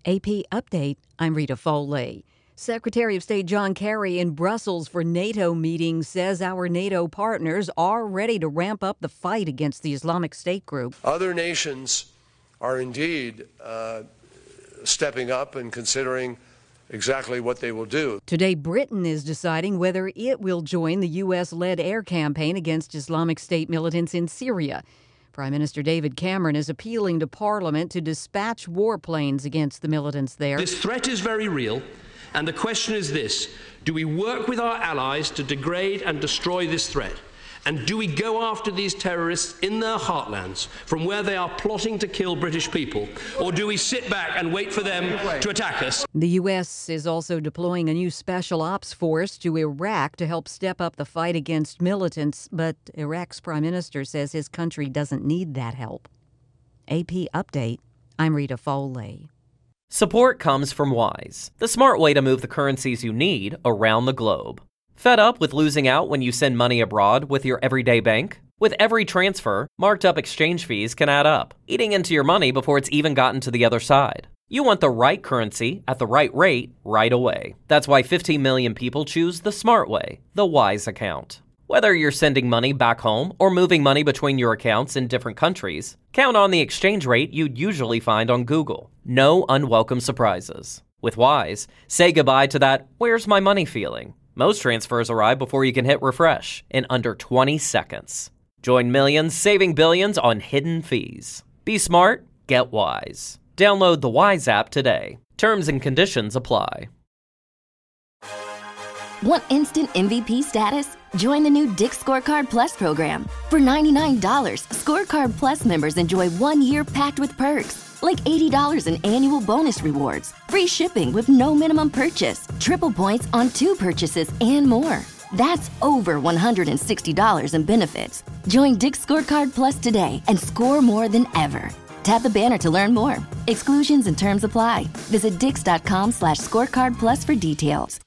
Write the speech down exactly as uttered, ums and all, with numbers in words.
A P Update, I'm Rita Foley. Secretary of State John Kerry in Brussels for NATO meeting says our NATO partners are ready to ramp up the fight against the Islamic State group. Other nations are indeed uh, stepping up and considering exactly what they will do. Today, Britain is deciding whether it will join the U S-led air campaign against Islamic State militants in Syria. Prime Minister David Cameron is appealing to Parliament to dispatch warplanes against the militants there. This threat is very real, and the question is this: do we work with our allies to degrade and destroy this threat? And do we go after these terrorists in their heartlands, from where they are plotting to kill British people? Or do we sit back and wait for them to attack us? The U S is also deploying a new special ops force to Iraq to help step up the fight against militants, but Iraq's prime minister says his country doesn't need that help. A P Update, I'm Rita Foley. Support comes from Wise, the smart way to move the currencies you need around the globe. Fed up with losing out when you send money abroad with your everyday bank? With every transfer, marked up exchange fees can add up, eating into your money before it's even gotten to the other side. You want the right currency at the right rate right away. That's why fifteen million people choose the smart way, the Wise account. Whether you're sending money back home or moving money between your accounts in different countries, count on the exchange rate you'd usually find on Google. No unwelcome surprises. With Wise, say goodbye to that "where's my money" feeling. Most transfers arrive before you can hit refresh in under twenty seconds. Join millions saving billions on hidden fees. Be smart, get Wise. Download the Wise app today. Terms and conditions apply. Want instant M V P status? Join the new Dick's Scorecard Plus program. For ninety-nine dollars, Scorecard Plus members enjoy one year packed with perks, like eighty dollars in annual bonus rewards, free shipping with no minimum purchase, triple points on two purchases, and more. That's over one hundred sixty dollars in benefits. Join Dick's Scorecard Plus today and score more than ever. Tap the banner to learn more. Exclusions and terms apply. Visit dix.com slash scorecard plus for details.